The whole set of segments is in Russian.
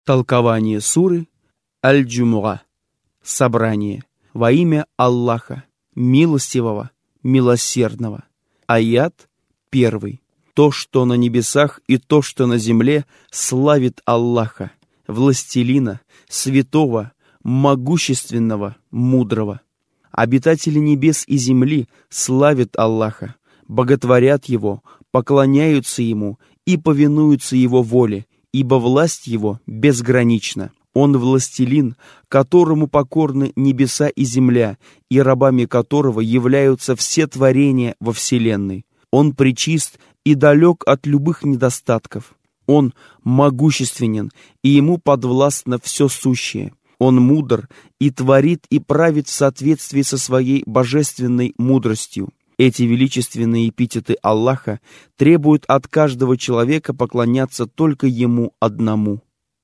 Толкование суры Аль-Джумуа. Собрание. Во имя Аллаха, милостивого, милосердного. Аят 1. То, что на небесах и то, что на земле, славит Аллаха, властелина, святого, могущественного, мудрого. Обитатели небес и земли славят Аллаха, боготворят Его, поклоняются Ему и повинуются Его воле, ибо власть Его безгранична. Он властелин, которому покорны небеса и земля, и рабами которого являются все творения во вселенной. Он пречист и далек от любых недостатков. Он могущественен, и Ему подвластно все сущее. Он мудр и творит и правит в соответствии со своей божественной мудростью. Эти величественные эпитеты Аллаха требуют от каждого человека поклоняться только Ему одному.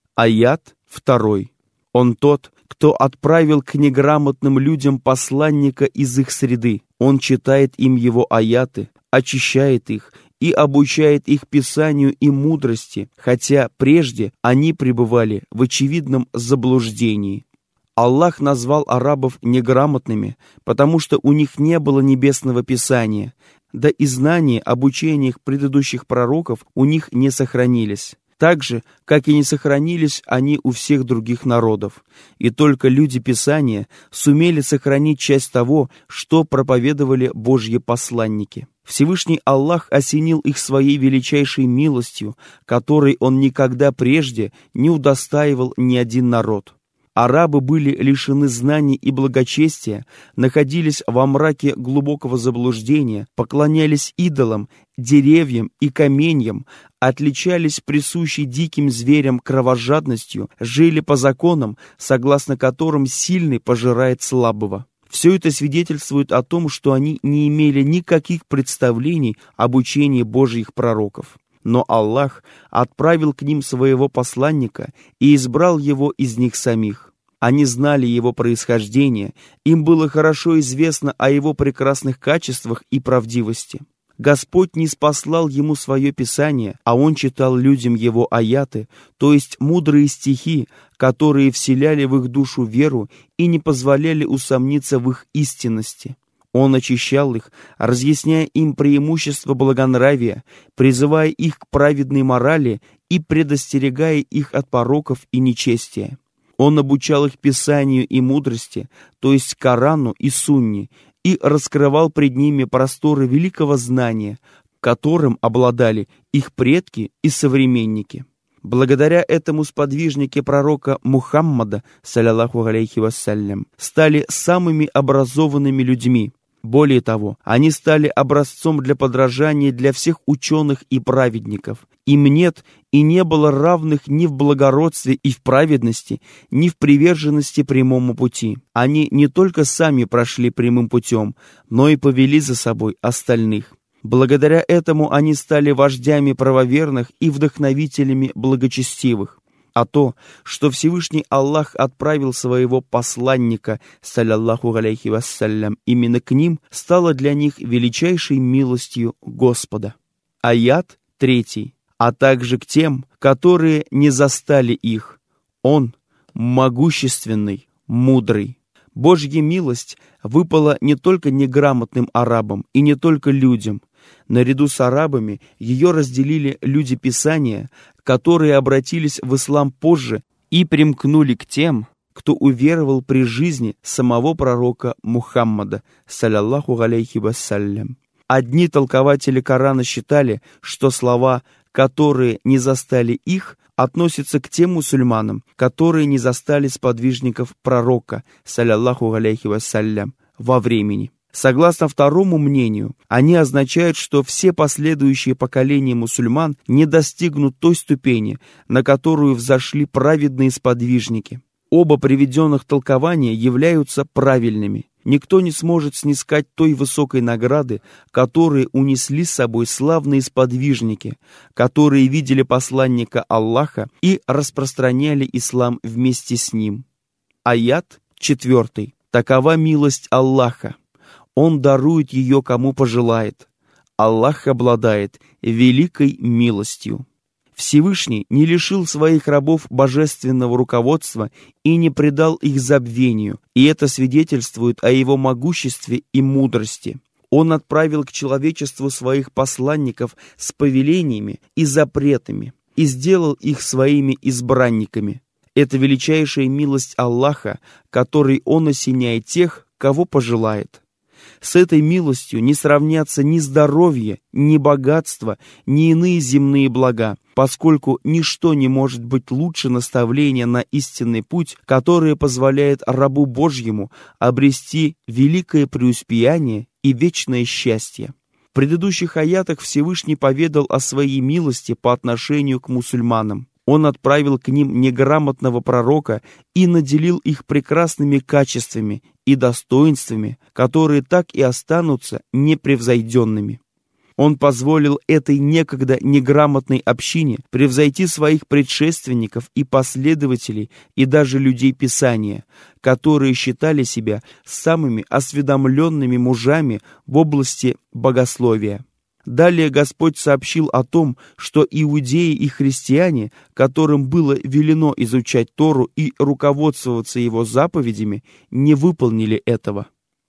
Аят 2. Он тот, кто отправил к неграмотным людям посланника из их среды. Он читает им его аяты, очищает их и обучает их писанию и мудрости, хотя прежде они пребывали в очевидном заблуждении. Аллах назвал арабов неграмотными, потому что у них не было небесного писания, да и знания об учениях предыдущих пророков у них не сохранились, так же, как и не сохранились они у всех других народов. И только люди Писания сумели сохранить часть того, что проповедовали Божьи посланники. Всевышний Аллах осенил их своей величайшей милостью, которой Он никогда прежде не удостаивал ни один народ. Арабы были лишены знаний и благочестия, находились во мраке глубокого заблуждения, поклонялись идолам, деревьям и каменьям, отличались присущей диким зверям кровожадностью, жили по законам, согласно которым сильный пожирает слабого. Все это свидетельствует о том, что они не имели никаких представлений об учении Божьих пророков. Но Аллах отправил к ним своего посланника и избрал его из них самих. Они знали его происхождение, им было хорошо известно о его прекрасных качествах и правдивости. Господь ниспослал ему свое Писание, а он читал людям его аяты, то есть мудрые стихи, которые вселяли в их душу веру и не позволяли усомниться в их истинности. Он очищал их, разъясняя им преимущества благонравия, призывая их к праведной морали и предостерегая их от пороков и нечестия. Он обучал их Писанию и мудрости, то есть Корану и Сунне, и раскрывал пред ними просторы великого знания, которым обладали их предки и современники. Благодаря этому сподвижники пророка Мухаммада, саллаллаху алейхи вассалям, стали самыми образованными людьми. Более того, они стали образцом для подражания для всех ученых и праведников. Им нет и не было равных ни в благородстве и в праведности, ни в приверженности прямому пути. Они не только сами прошли прямым путем, но и повели за собой остальных. Благодаря этому они стали вождями правоверных и вдохновителями благочестивых. А то, что Всевышний Аллах отправил своего посланника, саллаллаху алейхи вассалям, именно к ним, стало для них величайшей милостью Господа. Аят 3. А также к тем, которые не застали их. Он могущественный, мудрый. Божья милость выпала не только неграмотным арабам и не только людям. Наряду с арабами ее разделили люди Писания, которые обратились в ислам позже и примкнули к тем, кто уверовал при жизни самого пророка Мухаммада, саллаллаху алейхи вассалям. Одни толкователи Корана считали, что слова «которые не застали их» относятся к тем мусульманам, которые не застали сподвижников пророка, саллаллаху алейхи вассалям, во времени. Согласно второму мнению, они означают, что все последующие поколения мусульман не достигнут той ступени, на которую взошли праведные сподвижники. Оба приведенных толкования являются правильными. Никто не сможет снискать той высокой награды, которую унесли с собой славные сподвижники, которые видели посланника Аллаха и распространяли ислам вместе с ним. Аят 4. Такова милость Аллаха. Он дарует ее, кому пожелает. Аллах обладает великой милостью. Всевышний не лишил своих рабов божественного руководства и не предал их забвению, и это свидетельствует о его могуществе и мудрости. Он отправил к человечеству своих посланников с повелениями и запретами и сделал их своими избранниками. Это величайшая милость Аллаха, которой Он осеняет тех, кого пожелает. С этой милостью не сравнятся ни здоровье, ни богатство, ни иные земные блага, поскольку ничто не может быть лучше наставления на истинный путь, которое позволяет рабу Божьему обрести великое преуспеяние и вечное счастье. В предыдущих аятах Всевышний поведал о своей милости по отношению к мусульманам. Он отправил к ним неграмотного пророка и наделил их прекрасными качествами и достоинствами, которые так и останутся непревзойденными. Он позволил этой некогда неграмотной общине превзойти своих предшественников и последователей и даже людей Писания, которые считали себя самыми осведомленными мужами в области богословия. Далее Господь сообщил о том, что иудеи и христиане, которым было велено изучать Тору и руководствоваться его заповедями, не выполнили этого.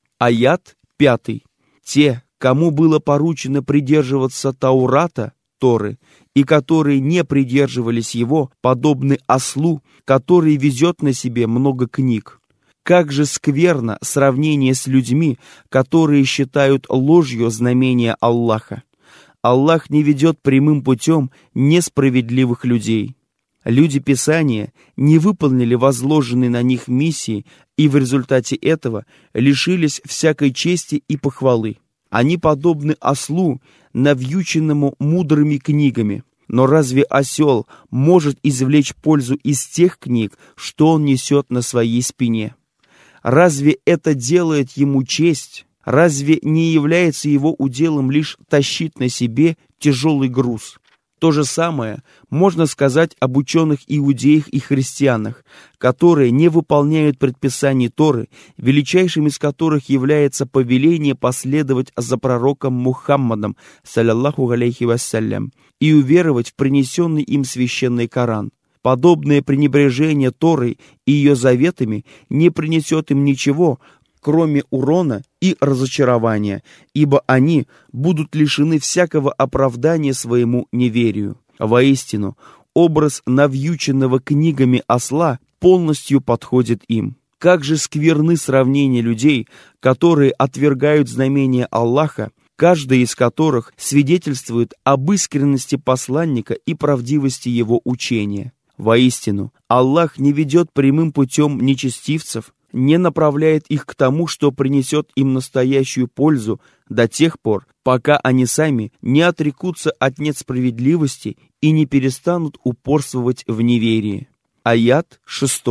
Аят 5. Те, кому было поручено придерживаться Таурата, Торы, и которые не придерживались его, подобны ослу, который везет на себе много книг. Как же скверно сравнение с людьми, которые считают ложью знамения Аллаха. Аллах не ведет прямым путем несправедливых людей. Люди Писания не выполнили возложенные на них миссии и в результате этого лишились всякой чести и похвалы. Они подобны ослу, навьюченному мудрыми книгами. Но разве осел может извлечь пользу из тех книг, что он несет на своей спине? Разве это делает ему честь? Разве не является его уделом лишь тащить на себе тяжелый груз? То же самое можно сказать об ученых иудеях и христианах, которые не выполняют предписаний Торы, величайшим из которых является повеление последовать за пророком Мухаммадом, саллаллаху алейхи вассалям, и уверовать в принесенный им священный Коран. Подобное пренебрежение Торой и ее заветами не принесет им ничего, кроме урона и разочарования, ибо они будут лишены всякого оправдания своему неверию. Воистину, образ навьюченного книгами осла полностью подходит им. Как же скверны сравнения людей, которые отвергают знамения Аллаха, каждый из которых свидетельствует об искренности посланника и правдивости его учения. Воистину, Аллах не ведет прямым путем нечестивцев, не направляет их к тому, что принесет им настоящую пользу до тех пор, пока они сами не отрекутся от несправедливости и не перестанут упорствовать в неверии. Аят 6.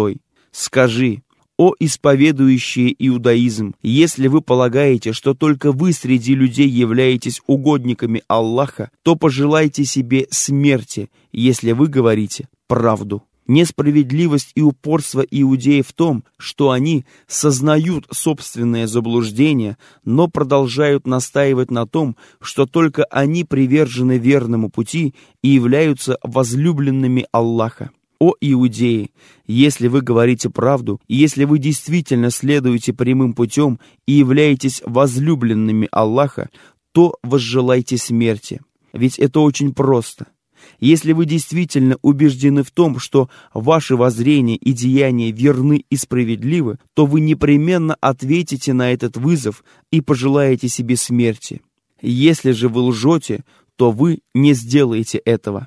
Скажи: «О исповедующие иудаизм, если вы полагаете, что только вы среди людей являетесь угодниками Аллаха, то пожелайте себе смерти, если вы говорите правду». Несправедливость и упорство иудеев в том, что они сознают собственное заблуждение, но продолжают настаивать на том, что только они привержены верному пути и являются возлюбленными Аллаха. О иудеи, если вы говорите правду, и если вы действительно следуете прямым путем и являетесь возлюбленными Аллаха, то возжелайте смерти. Ведь это очень просто. Если вы действительно убеждены в том, что ваши воззрения и деяния верны и справедливы, то вы непременно ответите на этот вызов и пожелаете себе смерти. Если же вы лжете, то вы не сделаете этого.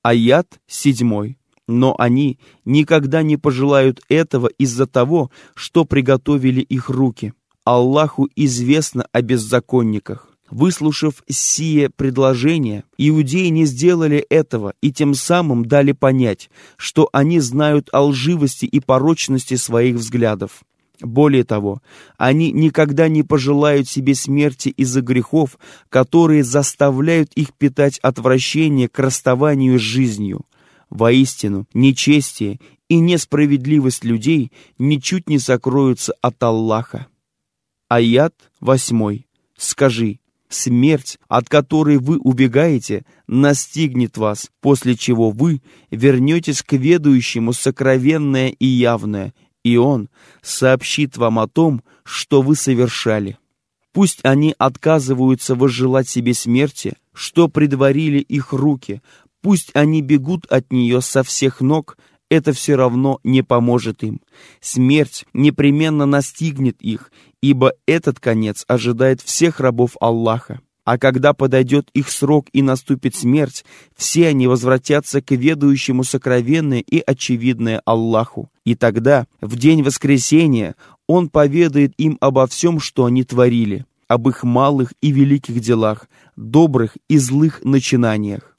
Аят 7. Но они никогда не пожелают этого из-за того, что приготовили их руки. Аллаху известно о беззаконниках. Выслушав сие предложение, иудеи не сделали этого и тем самым дали понять, что они знают о лживости и порочности своих взглядов. Более того, они никогда не пожелают себе смерти из-за грехов, которые заставляют их питать отвращение к расставанию с жизнью. Воистину, нечестие и несправедливость людей ничуть не сокроются от Аллаха. Аят 8. Скажи: Смерть, от которой вы убегаете, настигнет вас, после чего вы вернетесь к ведающему сокровенное и явное, и он сообщит вам о том, что вы совершали. Пусть они отказываются возжелать себе смерти, что предварили их руки, пусть они бегут от нее со всех ног, это все равно не поможет им. Смерть непременно настигнет их, ибо этот конец ожидает всех рабов Аллаха. А когда подойдет их срок и наступит смерть, все они возвратятся к ведающему сокровенное и очевидное Аллаху. И тогда, в день воскресения, Он поведает им обо всем, что они творили, об их малых и великих делах, добрых и злых начинаниях.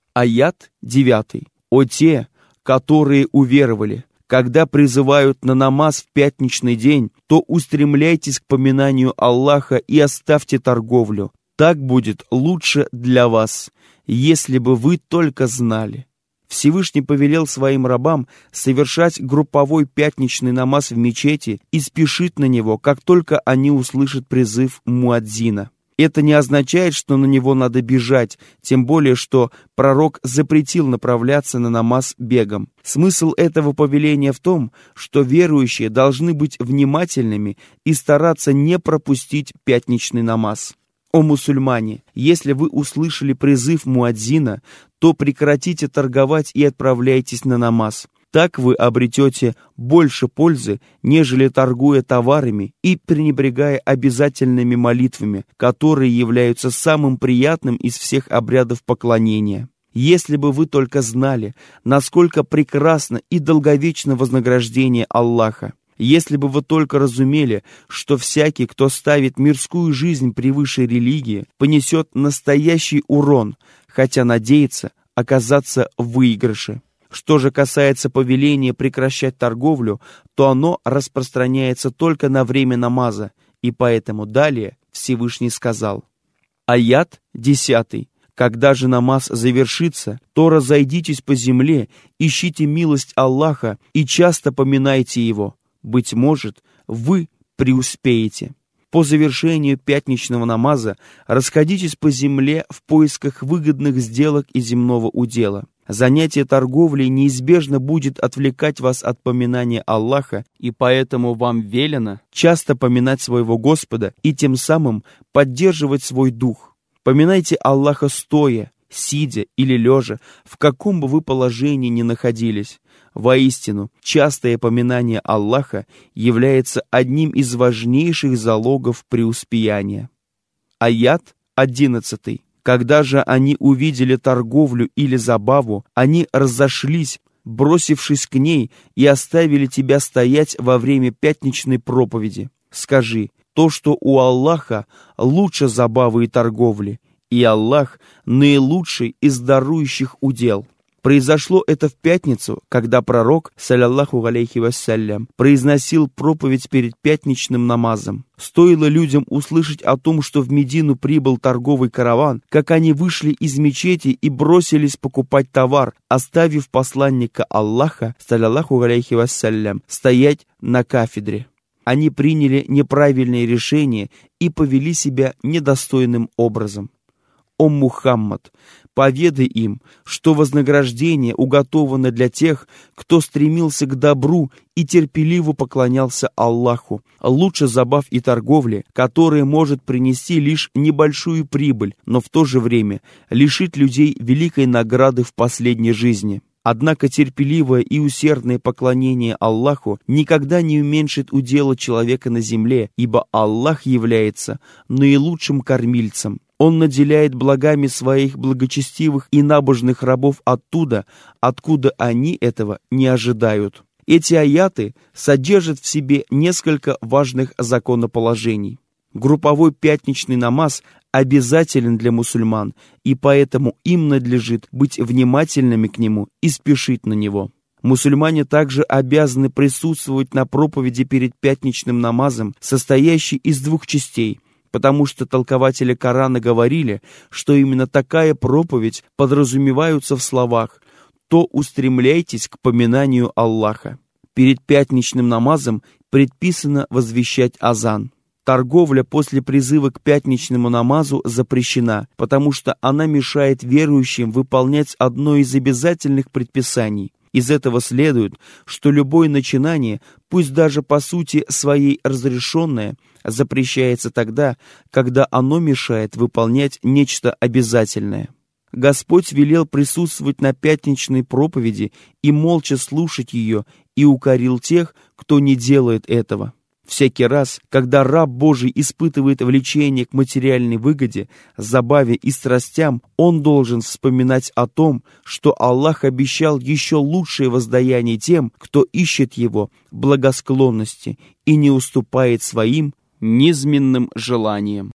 Аят 9. «О те, которые уверовали, когда призывают на намаз в пятничный день, то устремляйтесь к поминанию Аллаха и оставьте торговлю. Так будет лучше для вас, если бы вы только знали». Всевышний повелел своим рабам совершать групповой пятничный намаз в мечети и спешить на него, как только они услышат призыв муадзина. Это не означает, что на него надо бежать, тем более, что пророк запретил направляться на намаз бегом. Смысл этого повеления в том, что верующие должны быть внимательными и стараться не пропустить пятничный намаз. О мусульмане, если вы услышали призыв муадзина, то прекратите торговать и отправляйтесь на намаз. Так вы обретете больше пользы, нежели торгуя товарами и пренебрегая обязательными молитвами, которые являются самым приятным из всех обрядов поклонения. Если бы вы только знали, насколько прекрасно и долговечно вознаграждение Аллаха. Если бы вы только разумели, что всякий, кто ставит мирскую жизнь превыше религии, понесет настоящий урон, хотя надеется оказаться в выигрыше. Что же касается повеления прекращать торговлю, то оно распространяется только на время намаза, и поэтому далее Всевышний сказал. Аят 10. «Когда же намаз завершится, то разойдитесь по земле, ищите милость Аллаха и часто поминайте Его. Быть может, вы преуспеете». По завершению пятничного намаза расходитесь по земле в поисках выгодных сделок и земного удела. Занятие торговлей неизбежно будет отвлекать вас от поминания Аллаха, и поэтому вам велено часто поминать своего Господа и тем самым поддерживать свой дух. Поминайте Аллаха стоя, сидя или лежа, в каком бы вы положении ни находились. Воистину, частое поминание Аллаха является одним из важнейших залогов преуспеяния. Аят 11. «Когда же они увидели торговлю или забаву, они разошлись, бросившись к ней, и оставили тебя стоять во время пятничной проповеди. Скажи, то, что у Аллаха лучше забавы и торговли, и Аллах наилучший из дарующих удел». Произошло это в пятницу, когда пророк, саллаллаху алейхи вассалям, произносил проповедь перед пятничным намазом. Стоило людям услышать о том, что в Медину прибыл торговый караван, как они вышли из мечети и бросились покупать товар, оставив посланника Аллаха, саллаллаху алейхи вассалям, стоять на кафедре. Они приняли неправильные решения и повели себя недостойным образом. О Мухаммад, поведай им, что вознаграждение уготовано для тех, кто стремился к добру и терпеливо поклонялся Аллаху, лучше забав и торговли, которая может принести лишь небольшую прибыль, но в то же время лишить людей великой награды в последней жизни. Однако терпеливое и усердное поклонение Аллаху никогда не уменьшит удела человека на земле, ибо Аллах является наилучшим кормильцем. Он наделяет благами своих благочестивых и набожных рабов оттуда, откуда они этого не ожидают. Эти аяты содержат в себе несколько важных законоположений. Групповой пятничный намаз обязателен для мусульман, и поэтому им надлежит быть внимательными к нему и спешить на него. Мусульмане также обязаны присутствовать на проповеди перед пятничным намазом, состоящей из двух частей, потому что толкователи Корана говорили, что именно такая проповедь подразумевается в словах «то устремляйтесь к поминанию Аллаха». Перед пятничным намазом предписано возвещать азан. Торговля после призыва к пятничному намазу запрещена, потому что она мешает верующим выполнять одно из обязательных предписаний. Из этого следует, что любое начинание, пусть даже по сути своей разрешенное, запрещается тогда, когда оно мешает выполнять нечто обязательное. Господь велел присутствовать на пятничной проповеди и молча слушать ее, и укорил тех, кто не делает этого. Всякий раз, когда раб Божий испытывает влечение к материальной выгоде, забаве и страстям, он должен вспоминать о том, что Аллах обещал еще лучшее воздаяние тем, кто ищет Его благосклонности и не уступает своим низменным желаниям.